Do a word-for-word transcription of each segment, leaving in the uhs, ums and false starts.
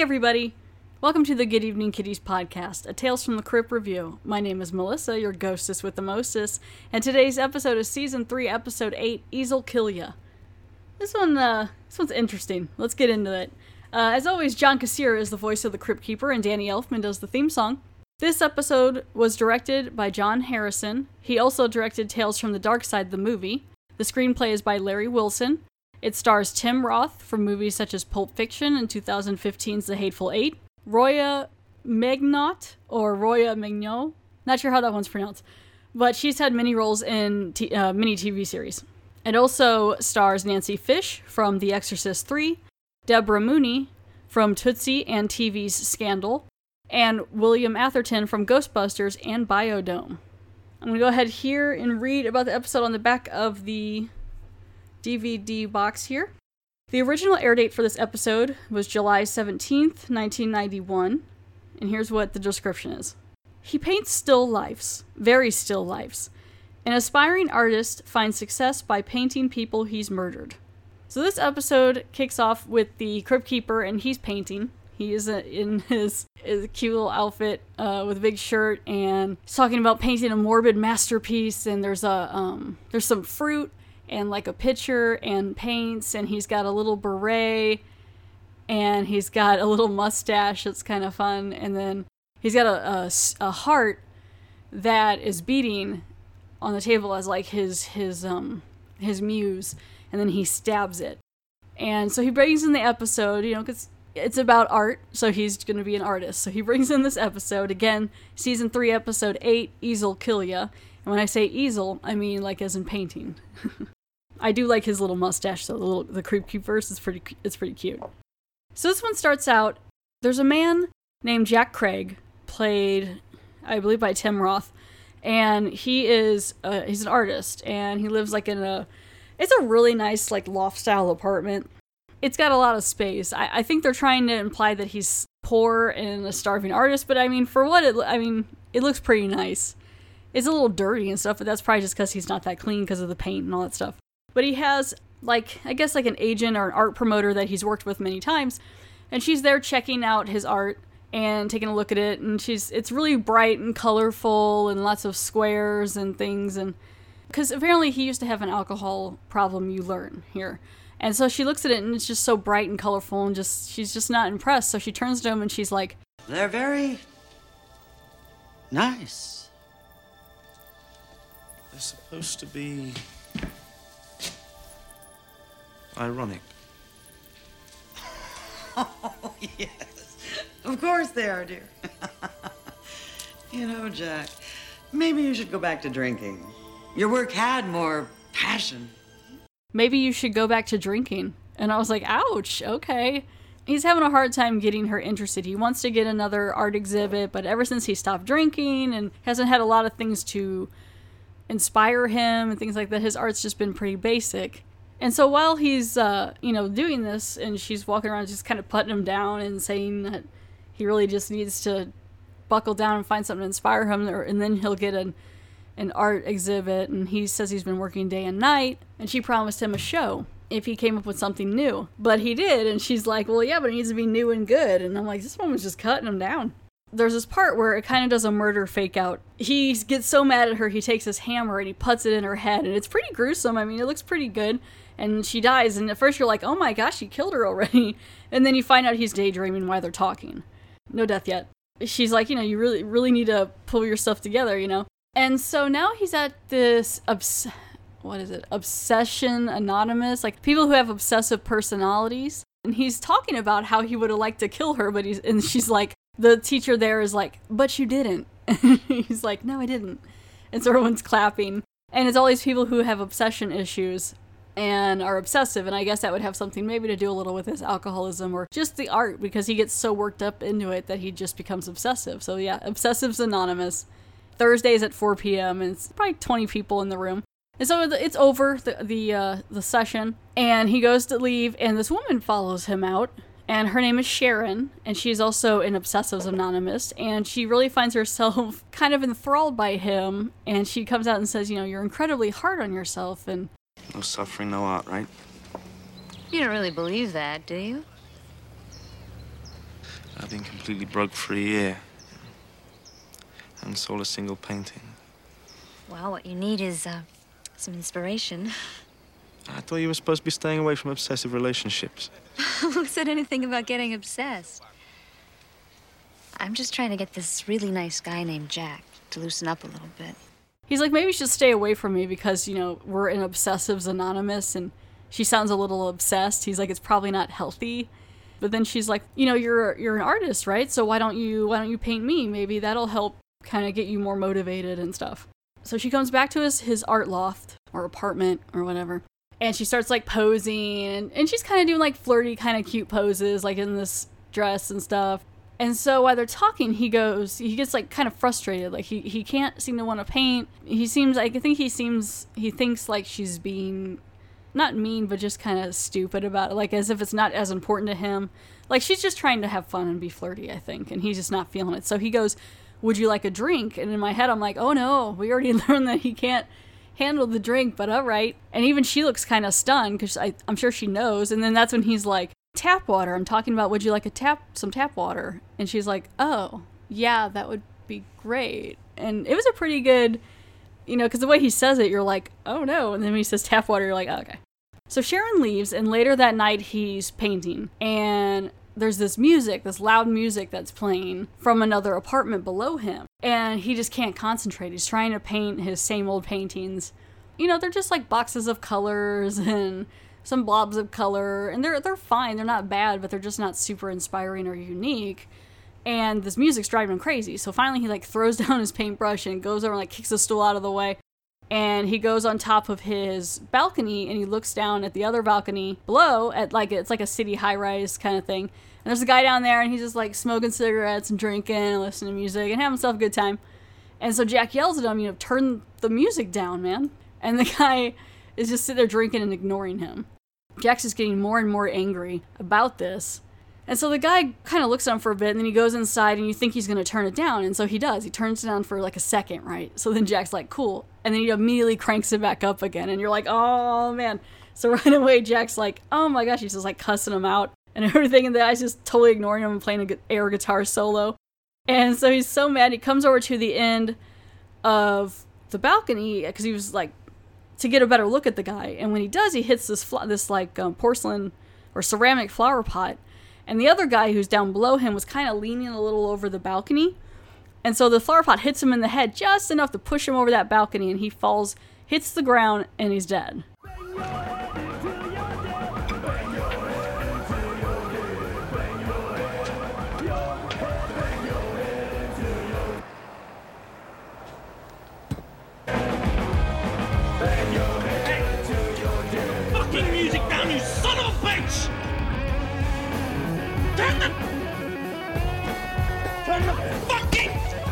everybody! Welcome to the Good Evening Kitties podcast, a Tales from the Crypt review. My name is Melissa, your ghostess with the mostest, and today's episode is Season three, Episode eight, Ease'll Kill Ya. This one, uh, this one's interesting. Let's get into it. Uh, as always, John Kassir is the voice of the Crypt Keeper, and Danny Elfman does the theme song. This episode was directed by John Harrison. He also directed Tales from the Dark Side, the movie. The screenplay is by Larry Wilson. It stars Tim Roth from movies such as Pulp Fiction and twenty fifteen's The Hateful Eight, Roya Magnot, or Roya Magnot, not sure how that one's pronounced, but she's had many roles in t- uh, many T V series. It also stars Nancy Fish from The Exorcist three, Deborah Mooney from Tootsie and T V's Scandal, and William Atherton from Ghostbusters and Biodome. I'm going to go ahead here and read about the episode on the back of the D V D box here. The original air date for this episode was July seventeenth, nineteen ninety-one, and here's what the description is. He paints still lifes, very still lifes. An aspiring artist finds success by painting people he's murdered. So this episode kicks off with the Crypt Keeper, and he's painting. He is in his, his cute little outfit uh, with a big shirt, and he's talking about painting a morbid masterpiece, and there's a um, there's some fruit, and like a pitcher and paints, and he's got a little beret, and he's got a little mustache that's kind of fun, and then he's got a, a, a heart that is beating on the table as like his his um his muse, and then he stabs it. And so he brings in the episode, you know, because it's about art, so he's going to be an artist. So he brings in this episode, again, Season three, Episode eight, Ease'll Kill Ya. And when I say easel, I mean like as in painting. I do like his little mustache, so the little the Crypt Keeper is pretty it's pretty cute. So this one starts out, there's a man named Jack Craig, played, I believe, by Tim Roth, and he is uh, he's an artist, and he lives like in a it's a really nice like loft style apartment. It's got a lot of space. I, I think they're trying to imply that he's poor and a starving artist, but I mean, for what it I mean, it looks pretty nice. It's a little dirty and stuff, but that's probably just because he's not that clean because of the paint and all that stuff. But he has, like, I guess like an agent or an art promoter that he's worked with many times, and she's there checking out his art and taking a look at it, and she's it's really bright and colorful and lots of squares and things, and because apparently he used to have an alcohol problem, you learn here. And so she looks at it, and it's just so bright and colorful, and just she's just not impressed, so she turns to him, and she's like, "They're very nice. They're supposed to be ironic." Oh, yes. Of course they are, dear. You know, Jack, maybe you should go back to drinking. Your work had more passion. "Maybe you should go back to drinking." And I was like, ouch, okay. He's having a hard time getting her interested. He wants to get another art exhibit, but ever since he stopped drinking and hasn't had a lot of things to inspire him and things like that, his art's just been pretty basic. And so while he's, uh, you know, doing this, and she's walking around just kind of putting him down and saying that he really just needs to buckle down and find something to inspire him, or, and then he'll get an, an art exhibit, and he says he's been working day and night, and she promised him a show if he came up with something new. But he did, and she's like, well, yeah, but it needs to be new and good. And I'm like, this woman's just cutting him down. There's this part where it kind of does a murder fake out. He gets so mad at her, he takes his hammer and he puts it in her head, and it's pretty gruesome. I mean, it looks pretty good. And she dies, and at first you're like, oh my gosh, he killed her already. And then you find out he's daydreaming while they're talking. No death yet. She's like, you know, you really, really need to pull your stuff together, you know. And so now he's at this, obs- what is it, Obsession Anonymous, like people who have obsessive personalities. And he's talking about how he would have liked to kill her, but he's, and she's like, the teacher there is like, but you didn't. And he's like, no, I didn't. And so everyone's clapping. And it's all these people who have obsession issues and are obsessive, and I guess that would have something maybe to do a little with his alcoholism or just the art, because he gets so worked up into it that he just becomes obsessive. So yeah, Obsessives Anonymous. Thursdays at four p.m. and it's probably twenty people in the room. And so it's over, the the, uh, the session, and he goes to leave, and this woman follows him out, and her name is Sharon, and she's also an Obsessives Anonymous, and she really finds herself kind of enthralled by him, and she comes out and says, you know, you're incredibly hard on yourself, and No suffering, no art, right? You don't really believe that, do you? I've been completely broke for a year. And sold a single painting. Well, what you need is uh, some inspiration. I thought you were supposed to be staying away from obsessive relationships. Who said anything about getting obsessed? I'm just trying to get this really nice guy named Jack to loosen up a little bit. He's like, maybe you should stay away from me because, you know, we're in Obsessives Anonymous and she sounds a little obsessed. He's like, it's probably not healthy. But then she's like, you know, you're you're an artist, right? So why don't you why don't you paint me? Maybe that'll help kind of get you more motivated and stuff. So she comes back to his, his art loft or apartment or whatever. And she starts like posing and, and she's kind of doing like flirty kind of cute poses like in this dress and stuff. And so while they're talking, he goes, he gets like kind of frustrated. Like he, he can't seem to want to paint. He seems like, I think he seems, he thinks like she's being not mean, but just kind of stupid about it. Like as if it's not as important to him. Like she's just trying to have fun and be flirty, I think. And he's just not feeling it. So he goes, would you like a drink? And in my head, I'm like, oh no, we already learned that he can't handle the drink, but all right. And even she looks kind of stunned because I'm sure she knows. And then that's when he's like, tap water. I'm talking about, would you like a tap, some tap water? And she's like, oh, yeah, that would be great. And it was a pretty good, you know, because the way he says it, you're like, oh no. And then when he says tap water, you're like, oh, okay. So Sharon leaves, and later that night he's painting. And there's this music, this loud music that's playing from another apartment below him. And he just can't concentrate. He's trying to paint his same old paintings. You know, they're just like boxes of colors and some blobs of color, and they're they're fine. They're not bad, but they're just not super inspiring or unique. And this music's driving him crazy. So finally he like throws down his paintbrush and goes over and like kicks the stool out of the way. And he goes on top of his balcony and he looks down at the other balcony below at like, it's like a city high-rise kind of thing. And there's a guy down there and he's just like smoking cigarettes and drinking and listening to music and having himself a good time. And so Jack yells at him, you know, turn the music down, man. And the guy is just sitting there drinking and ignoring him. Jack's just getting more and more angry about this. And so the guy kind of looks at him for a bit, and then he goes inside, and you think he's going to turn it down. And so he does. He turns it down for like a second, right? So then Jack's like, cool. And then he immediately cranks it back up again. And you're like, oh, man. So right away, Jack's like, oh my gosh. He's just like cussing him out and everything. And the guy's just totally ignoring him and playing an air guitar solo. And so he's so mad. He comes over to the end of the balcony because he was like, to get a better look at the guy. And when he does, he hits this fl- this like um, porcelain or ceramic flower pot. And the other guy who's down below him was kind of leaning a little over the balcony. And so the flower pot hits him in the head just enough to push him over that balcony, and he falls, hits the ground, and he's dead. Fucking music down, you son of a bitch! Turn the... Turn the fucking...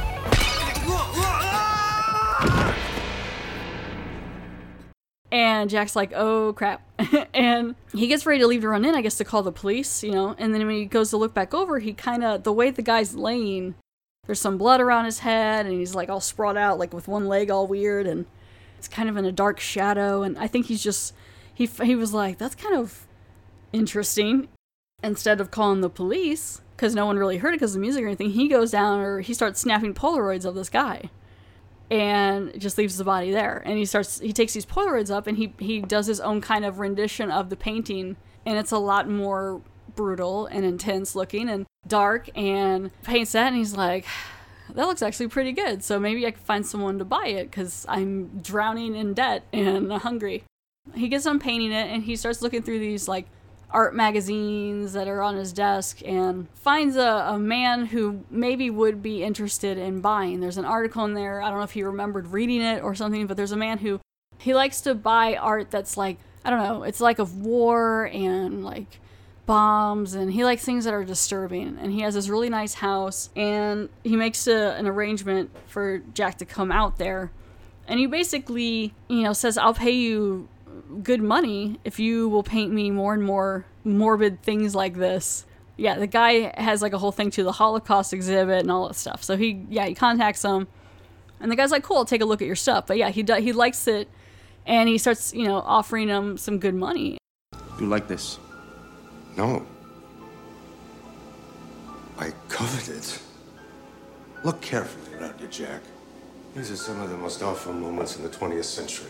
And Jack's like, oh, crap. And he gets ready to leave to run in, I guess, to call the police, you know. And then when he goes to look back over, he kind of, the way the guy's laying, there's some blood around his head, and he's like all sprawled out, like with one leg all weird, and it's kind of in a dark shadow. And I think he's just, he he was like, that's kind of interesting. Instead of calling the police, because no one really heard it because of the music or anything, he goes down or he starts snapping Polaroids of this guy and just leaves the body there. And he starts, he takes these Polaroids up and he, he does his own kind of rendition of the painting. And it's a lot more brutal and intense looking and dark, and paints that. And he's like, that looks actually pretty good. So maybe I could find someone to buy it because I'm drowning in debt and hungry. He gets on painting it and he starts looking through these like art magazines that are on his desk and finds a, a man who maybe would be interested in buying. There's an article in there. I don't know if he remembered reading it or something, but there's a man who, he likes to buy art that's like, I don't know, it's like of war and like bombs, and he likes things that are disturbing. And he has this really nice house, and he makes a, an arrangement for Jack to come out there. And he basically, you know, says, I'll pay you good money if you will paint me more and more morbid things like this. Yeah, the guy has like a whole thing to the Holocaust exhibit and all that stuff. So he, yeah, he contacts him, and the guy's like, cool, I'll take a look at your stuff. But yeah, he do, he likes it, and he starts, you know, offering him some good money. You like this? No. I covet it. Look carefully around you, Jack. These are some of the most awful moments in the twentieth century.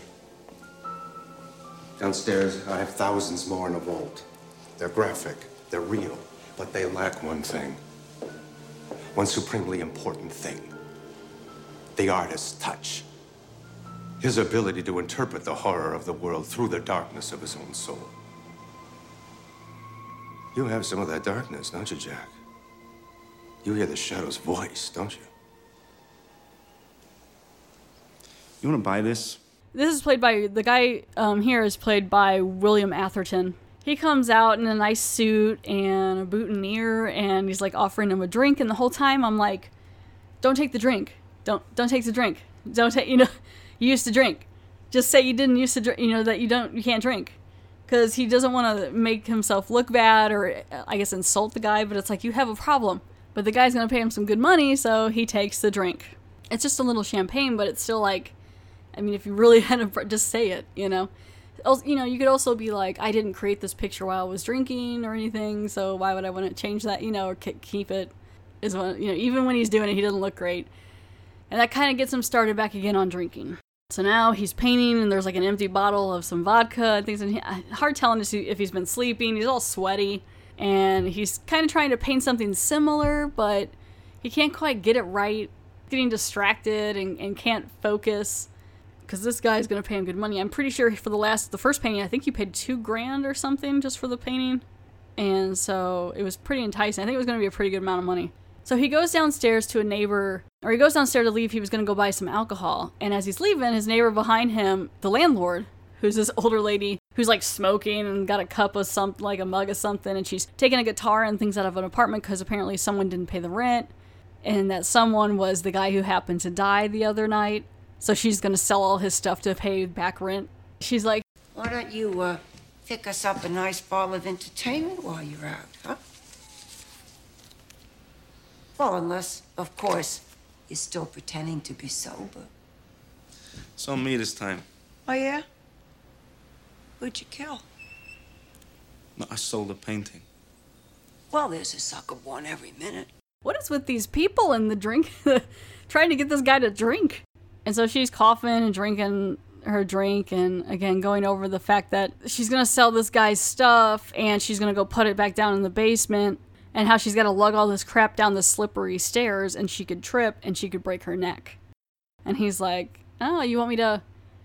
Downstairs, I have thousands more in a vault. They're graphic, they're real, but they lack one thing. One supremely important thing. The artist's touch. His ability to interpret the horror of the world through the darkness of his own soul. You have some of that darkness, don't you, Jack? You hear the Shadow's voice, don't you? You want to buy this? This is played by, the guy um, here is played by William Atherton. He comes out in a nice suit and a boutonniere, and he's like offering him a drink, and the whole time I'm like, don't take the drink. Don't don't take the drink. Don't take, you know, you used to drink. Just say you didn't used to drink, you know, that you don't, you can't drink. Because he doesn't want to make himself look bad or, I guess, insult the guy, but it's like, you have a problem. But the guy's going to pay him some good money, so he takes the drink. It's just a little champagne, but it's still like, I mean, if you really had to just say it, you know. Also, you know, you could also be like, I didn't create this picture while I was drinking or anything, so why would I want to change that, you know, or keep it? Is one, you know, even when he's doing it, he doesn't look great. And that kind of gets him started back again on drinking. So now he's painting, and there's like an empty bottle of some vodka and things. And he, hard telling to see if he's been sleeping. He's all sweaty, and he's kind of trying to paint something similar, but he can't quite get it right. Getting distracted and, and can't focus because this guy's going to pay him good money. I'm pretty sure for the last, the first painting, I think he paid two grand or something just for the painting. And so it was pretty enticing. I think it was going to be a pretty good amount of money. So he goes downstairs to a neighbor, or he goes downstairs to leave. He was going to go buy some alcohol. And as he's leaving, his neighbor behind him, the landlord, who's this older lady who's like smoking and got a cup of something, like a mug of something. And she's taking a guitar and things out of an apartment because apparently someone didn't pay the rent. And that someone was the guy who happened to die the other night. So she's going to sell all his stuff to pay back rent. She's like, why don't you uh, pick us up a nice bottle of entertainment while you're out, huh? Well, unless, of course, you're still pretending to be sober. It's on me this time. Oh, yeah? Who'd you kill? No, I sold a painting. Well, there's a sucker born every minute. what is with these people and the drink, trying to get this guy to drink? And so she's coughing and drinking her drink, and again going over the fact that she's gonna sell this guy's stuff and she's gonna go put it back down in the basement, and how she's gotta lug all this crap down the slippery stairs and she could trip and she could break her neck. And he's like, oh, you want me to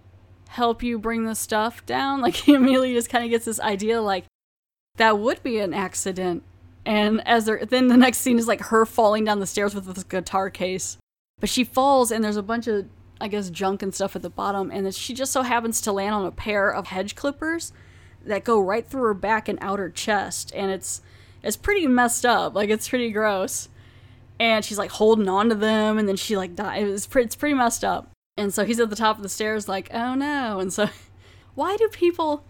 help you bring the stuff down? Like, he immediately just kind of gets this idea like that would be an accident. And as they're, then the next scene is like her falling down the stairs with this guitar case, but she falls and there's a bunch of, I guess, junk and stuff at the bottom, and she just so happens to land on a pair of hedge clippers that go right through her back and out her chest, and it's it's pretty messed up. Like, it's pretty gross. And she's like holding on to them, and then she like dies. It's pretty, it's pretty messed up. And so he's at the top of the stairs like, oh no. And so why do people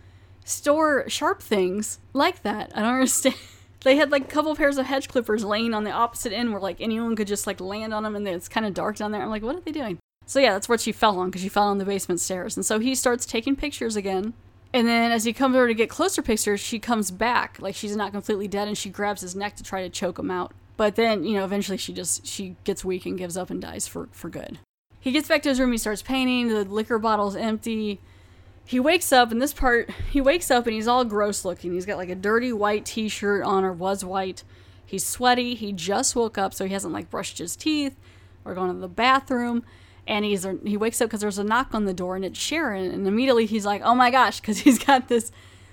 store sharp things like that? I don't understand. They had like a couple pairs of hedge clippers laying on the opposite end where like anyone could just like land on them, and it's kind of dark down there. I'm like, what are they doing? So yeah, that's what she fell on, because she fell on the basement stairs. And so he starts taking pictures again. And then as he comes over to get closer pictures, she comes back. Like, she's not completely dead, and she grabs his neck to try to choke him out. But then, you know, eventually she just, she gets weak and gives up and dies for, for good. He gets back to his room, he starts painting, the liquor bottle's empty. He wakes up, and this part, he wakes up and he's all gross looking. He's got like a dirty white t-shirt on, or was white. He's sweaty, he just woke up, so he hasn't like brushed his teeth or gone to the bathroom. And he's he wakes up because there's a knock on the door, and it's Sharon. And immediately he's like, oh my gosh, because he's got this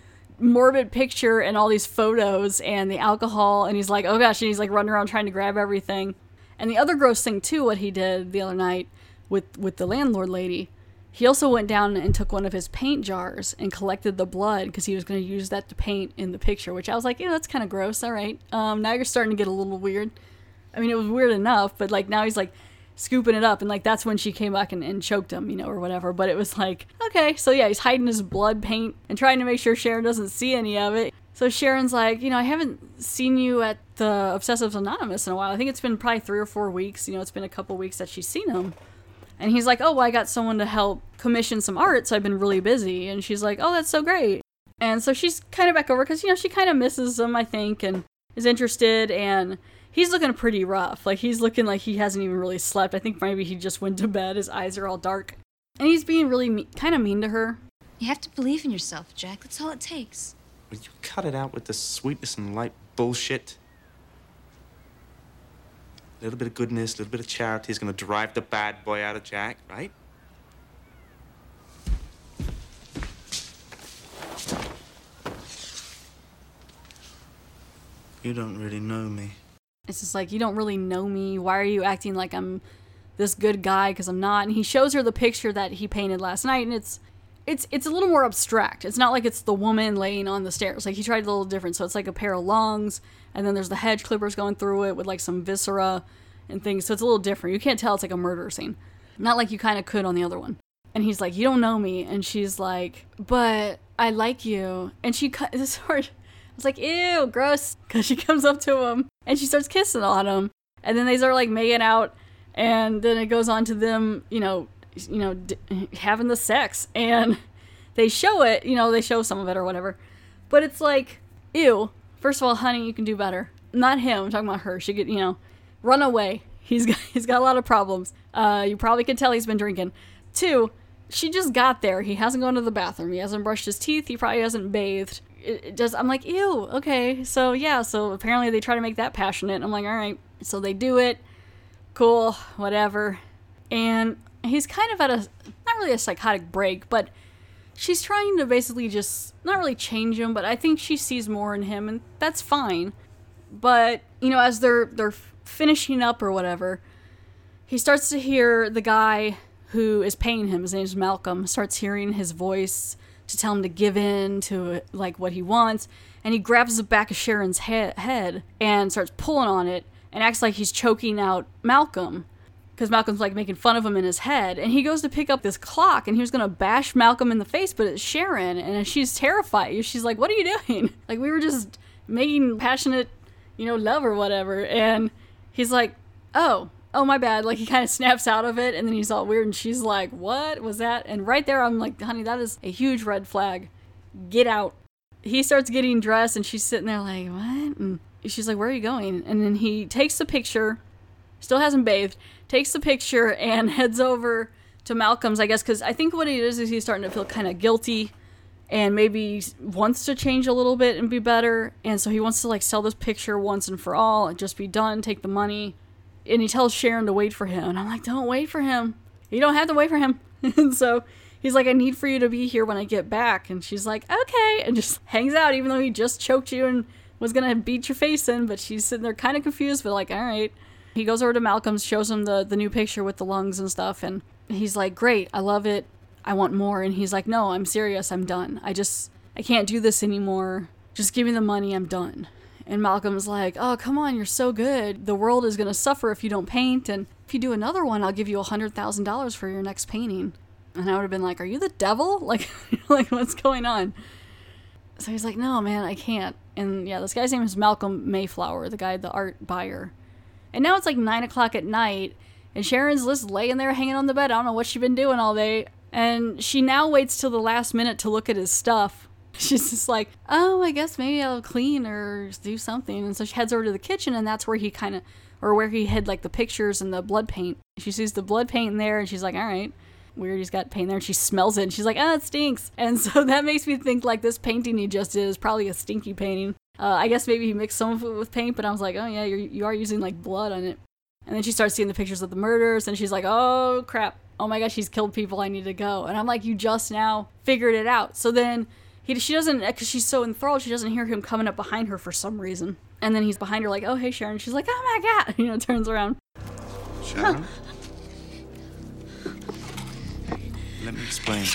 morbid picture and all these photos and the alcohol. And he's like, oh gosh, and he's like running around trying to grab everything. And the other gross thing too, what he did the other night with, with the landlord lady, he also went down and took one of his paint jars and collected the blood because he was going to use that to paint in the picture, which I was like, yeah, that's kind of gross. All right. Um, now you're starting to get a little weird. I mean, it was weird enough, but like now he's like scooping it up, and like that's when she came back and, and choked him, you know, or whatever. But it was like, okay, so yeah, he's hiding his blood paint and trying to make sure Sharon doesn't see any of it. So Sharon's like, you know, I haven't seen you at the Obsessives Anonymous in a while. I think it's been probably three or four weeks. You know, it's been a couple weeks that she's seen him. And he's like, oh, well, I got someone to help commission some art, so I've been really busy. And she's like, oh, that's so great. And so she's kind of back over because, you know, she kind of misses him, I think, and is interested. And he's looking pretty rough. Like, he's looking like he hasn't even really slept. I think maybe he just went to bed. His eyes are all dark. And he's being really me- kind of mean to her. You have to believe in yourself, Jack. That's all it takes. Will you cut it out with the sweetness and light bullshit? A little bit of goodness, a little bit of charity is going to drive the bad boy out of Jack, right? You don't really know me. It's just like, you don't really know me. Why are you acting like I'm this good guy? Because I'm not. And he shows her the picture that he painted last night, and it's it's it's a little more abstract. It's not like it's the woman laying on the stairs. Like, he tried a little different. So it's like a pair of lungs, and then there's the hedge clippers going through it with like some viscera and things. So it's a little different. You can't tell it's like a murder scene. Not like you kind of could on the other one. And he's like, you don't know me. And she's like, but I like you. And she cut this hard. I was like, ew, gross. Because she comes up to him and she starts kissing on him. And then they start like making out. And then it goes on to them, you know, you know, d- having the sex. And they show it, you know, they show some of it or whatever. But it's like, ew. First of all, honey, you can do better. Not him. I'm talking about her. She could, you know, run away. He's got, he's got a lot of problems. Uh, you probably could tell he's been drinking. Two, she just got there. He hasn't gone to the bathroom. He hasn't brushed his teeth. He probably hasn't bathed. It, it just, I'm like, ew, okay. So, yeah, so apparently they try to make that passionate. I'm like, all right. So they do it. Cool, whatever. And he's kind of at a, not really a psychotic break, but she's trying to basically just, not really change him, but I think she sees more in him, and that's fine. But, you know, as they're they're finishing up or whatever, he starts to hear the guy who is paying him, his name's Malcolm, starts hearing his voice to tell him to give in to, like, what he wants, and he grabs the back of Sharon's he- head and starts pulling on it and acts like he's choking out Malcolm, because Malcolm's, like, making fun of him in his head, and he goes to pick up this clock, and he was gonna bash Malcolm in the face, but it's Sharon, and she's terrified. She's like, what are you doing? Like, we were just making passionate, you know, love or whatever, and he's like, oh, oh, my bad. Like, he kind of snaps out of it, and then he's all weird, and she's like, what was that? And right there, I'm like, honey, that is a huge red flag. Get out. He starts getting dressed, and she's sitting there like, what? And she's like, where are you going? And then he takes the picture, still hasn't bathed, takes the picture, and heads over to Malcolm's, I guess, because I think what it is is he's starting to feel kind of guilty, and maybe wants to change a little bit and be better, and so he wants to, like, sell this picture once and for all, and just be done, take the money. And he tells Sharon to wait for him. And I'm like, don't wait for him. You don't have to wait for him. And so he's like, I need for you to be here when I get back. And she's like, okay. And just hangs out, even though he just choked you and was going to beat your face in. But she's sitting there kind of confused, but like, all right. He goes over to Malcolm's, shows him the, the new picture with the lungs and stuff. And he's like, great. I love it. I want more. And he's like, no, I'm serious. I'm done. I just, I can't do this anymore. Just give me the money. I'm done. And Malcolm's like, oh, come on, you're so good. The world is going to suffer if you don't paint. And if you do another one, I'll give you one hundred thousand dollars for your next painting. And I would have been like, are you the devil? Like, like what's going on? So he's like, no, man, I can't. And yeah, this guy's name is Malcolm Mayflower, the guy, the art buyer. And now it's like nine o'clock at night. And Sharon's just laying there hanging on the bed. I don't know what she's been doing all day. And she now waits till the last minute to look at his stuff. She's just like, oh, I guess maybe I'll clean or do something. And so she heads over to the kitchen, and that's where he kind of, or where he hid like the pictures and the blood paint. She sees the blood paint in there, and she's like, all right, weird, he's got paint there. And she smells it, and she's like, oh, it stinks. And so that makes me think like this painting he just did is probably a stinky painting. Uh, I guess maybe he mixed some of it with paint, but I was like, oh yeah, you're, you are using like blood on it. And then she starts seeing the pictures of the murders, and she's like, oh crap, oh my gosh, she's killed people, I need to go. And I'm like, you just now figured it out. So then He, she doesn't, because she's so enthralled, she doesn't hear him coming up behind her for some reason. And then he's behind her like, oh, hey, Sharon. She's like, oh, my God. You know, turns around. Sharon? Let me explain.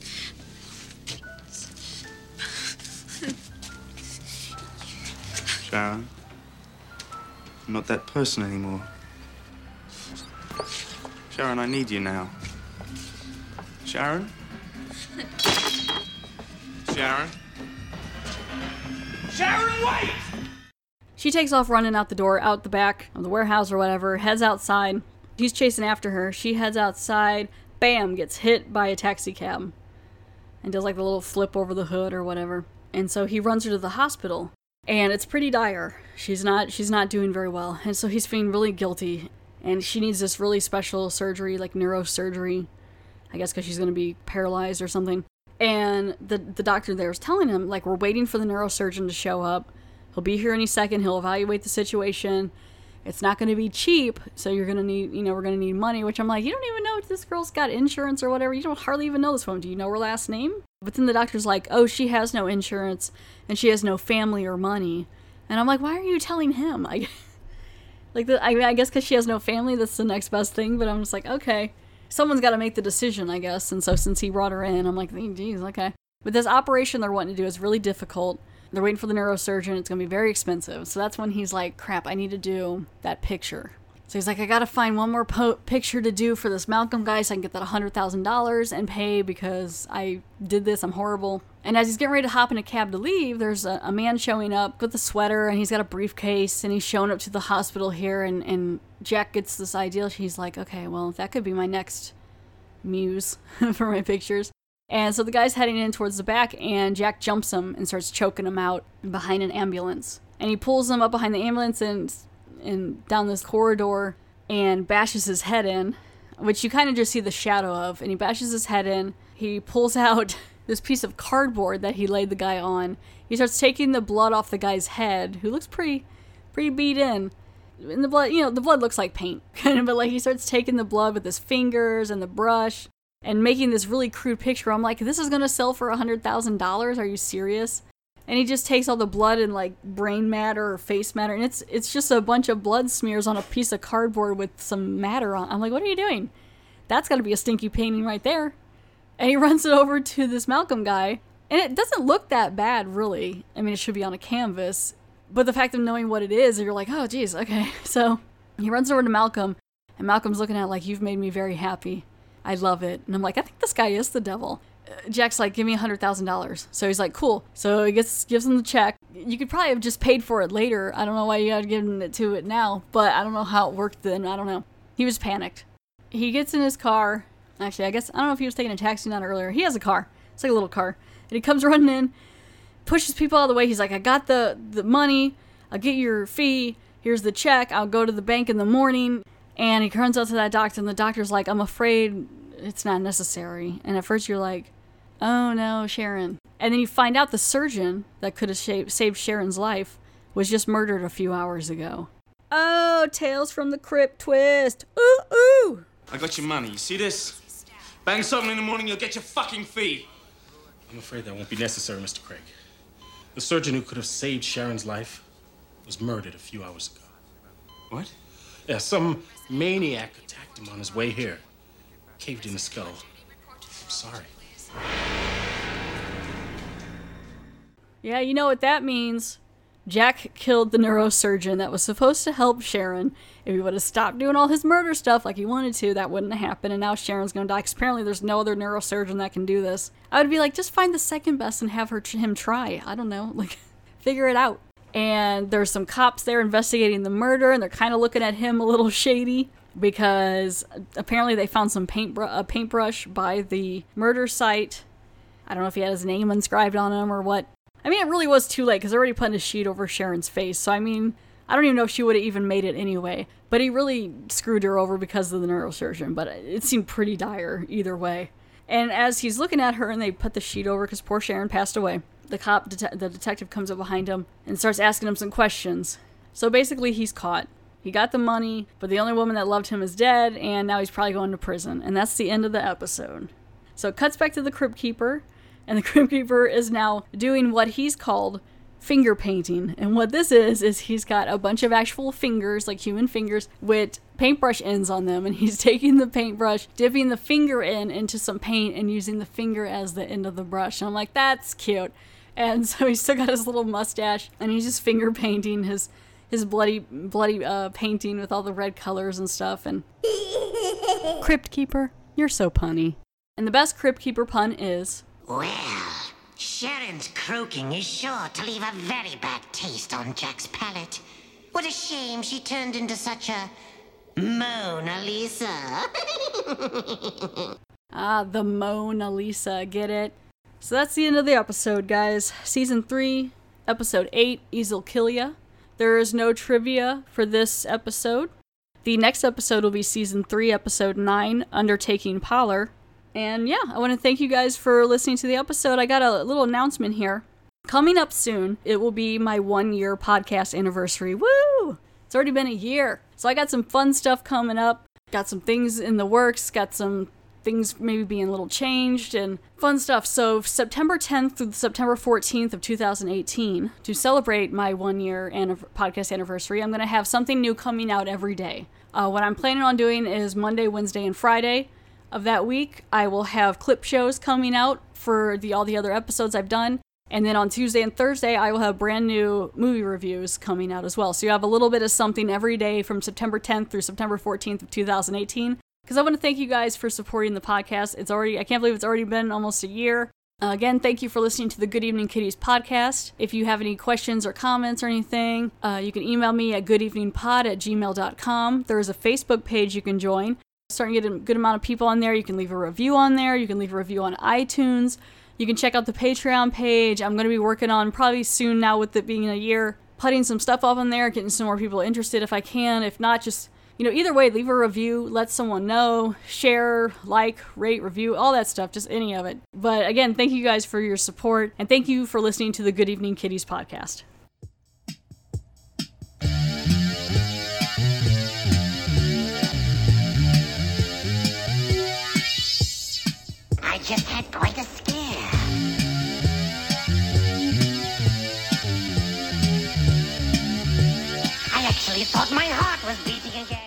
Sharon, I'm not that person anymore. Sharon, I need you now. Sharon? Sharon? Sharon, wait! She takes off running out the door, out the back of the warehouse or whatever, heads outside. He's chasing after her. She heads outside, bam, gets hit by a taxi cab. And does like the little flip over the hood or whatever. And so he runs her to the hospital. And it's pretty dire. She's not she's not doing very well. And so he's feeling really guilty. And she needs this really special surgery, like neurosurgery. I guess because she's going to be paralyzed or something. And the the doctor there is telling him, like, we're waiting for the neurosurgeon to show up. He'll be here any second. He'll evaluate the situation. It's not going to be cheap, so you're going to need, you know, we're going to need money, which I'm like, you don't even know if this girl's got insurance or whatever. You don't hardly even know this woman. Do you know her last name? But then the doctor's like, oh, she has no insurance, and she has no family or money. And I'm like, why are you telling him? I, like, the, I, I guess because she has no family, that's the next best thing, but I'm just like, okay. Someone's got to make the decision, I guess, and so since he brought her in, I'm like, geez, okay. But this operation they're wanting to do is really difficult. They're waiting for the neurosurgeon. It's going to be very expensive. So that's when he's like, crap, I need to do that picture. So he's like, I got to find one more po- picture to do for this Malcolm guy so I can get that one hundred thousand dollars and pay because I did this. I'm horrible. And as he's getting ready to hop in a cab to leave, there's a, a man showing up with a sweater and he's got a briefcase and he's showing up to the hospital here. And, and Jack gets this idea. He's like, okay, well, that could be my next muse for my pictures. And so the guy's heading in towards the back, and Jack jumps him and starts choking him out behind an ambulance. And he pulls him up behind the ambulance and and down this corridor and bashes his head in, which you kind of just see the shadow of. And he bashes his head in. He pulls out this piece of cardboard that he laid the guy on. He starts taking the blood off the guy's head, who looks pretty, pretty beat in. And the blood, you know, the blood looks like paint, kind of, but like he starts taking the blood with his fingers and the brush. And making this really crude picture. I'm like, this is going to sell for one hundred thousand dollars? Are you serious? And he just takes all the blood and, like, brain matter or face matter. And it's it's just a bunch of blood smears on a piece of cardboard with some matter on. I'm like, what are you doing? That's got to be a stinky painting right there. And he runs it over to this Malcolm guy. And it doesn't look that bad, really. I mean, it should be on a canvas. But the fact of knowing what it is, you're like, oh, geez, okay. So he runs over to Malcolm. And Malcolm's looking at it like, you've made me very happy. I love it. And I'm like, I think this guy is the devil. Uh, Jack's like, give me one hundred thousand dollars. So he's like, cool. So he gets, gives him the check. You could probably have just paid for it later. I don't know why you had given it to it now, but I don't know how it worked then. I don't know. He was panicked. He gets in his car. Actually, I guess, I don't know if he was taking a taxi not earlier. He has a car. It's like a little car. And he comes running in, pushes people out of the way. He's like, I got the, the money. I'll get your fee. Here's the check. I'll go to the bank in the morning. And he turns out to that doctor, and the doctor's like, I'm afraid it's not necessary. And at first you're like, oh no, Sharon. And then you find out the surgeon that could have shaved, saved Sharon's life was just murdered a few hours ago. Oh, Tales from the Crypt twist. Ooh, ooh. I got your money. You see this? Bang something in the morning, you'll get your fucking fee. I'm afraid that won't be necessary, Mister Craig. The surgeon who could have saved Sharon's life was murdered a few hours ago. What? Yeah, some maniac attacked him on his way here. Caved in the skull. I'm sorry. Yeah, you know what that means. Jack killed the neurosurgeon that was supposed to help Sharon. If he would have stopped doing all his murder stuff like he wanted to, that wouldn't have happened, and now Sharon's gonna die, because apparently there's no other neurosurgeon that can do this. I would be like, just find the second best and have her him try. I don't know, like, figure it out. And there's some cops there investigating the murder, and they're kind of looking at him a little shady, because apparently they found some paint a paintbrush by the murder site. I don't know if he had his name inscribed on him or what. I mean, it really was too late, because they're already putting a sheet over Sharon's face. So, I mean, I don't even know if she would have even made it anyway. But he really screwed her over because of the neurosurgeon. But it seemed pretty dire either way. And as he's looking at her and they put the sheet over because poor Sharon passed away, the cop, det- the detective comes up behind him and starts asking him some questions. So basically, he's caught. He got the money, but the only woman that loved him is dead, and now he's probably going to prison. And that's the end of the episode. So it cuts back to the Crypt Keeper. And the Crypt Keeper is now doing what he's called finger painting. And what this is, is he's got a bunch of actual fingers, like human fingers, with paintbrush ends on them. And he's taking the paintbrush, dipping the finger in into some paint, and using the finger as the end of the brush. And I'm like, that's cute. And so he's still got his little mustache, and he's just finger painting his his bloody, bloody uh, painting with all the red colors and stuff. And Crypt Keeper, you're so punny. And the best Crypt Keeper pun is... Well, Sharon's croaking is sure to leave a very bad taste on Jack's palate. What a shame she turned into such a Mona Lisa. Ah, the Mona Lisa, get it? So that's the end of the episode, guys. Season three, episode eight, Easel Kill Ya. There is no trivia for this episode. The next episode will be season three, episode nine, Undertaking Parlor. And yeah, I want to thank you guys for listening to the episode. I got a little announcement here. Coming up soon, it will be my one year podcast anniversary. Woo! It's already been a year. So I got some fun stuff coming up. Got some things in the works. Got some things maybe being a little changed and fun stuff. So September tenth through September fourteenth of two thousand eighteen, to celebrate my one year anniv- podcast anniversary, I'm going to have something new coming out every day. Uh, what I'm planning on doing is Monday, Wednesday, and Friday of that week, I will have clip shows coming out for the all the other episodes I've done. And then on Tuesday and Thursday, I will have brand new movie reviews coming out as well. So you have a little bit of something every day from September tenth through September fourteenth of two thousand eighteen. Because I want to thank you guys for supporting the podcast. It's already, I can't believe it's already been almost a year. Uh, again, thank you for listening to the Good Evening Kitties podcast. If you have any questions or comments or anything, uh, you can email me at goodeveningpod at gmail dot com. There is a Facebook page you can join. Starting to get a good amount of people on there. You can leave a review on there. You can leave a review on iTunes. You can check out the Patreon page. I'm going to be working on, probably soon now with it being a year, putting some stuff up on there, getting some more people interested if I can. If not, just, you know, either way, leave a review, let someone know, share, like, rate, review, all that stuff, just any of it. But again, thank you guys for your support, and thank you for listening to the Good Evening Kitties podcast. I just had quite a scare. I actually thought my heart was beating again.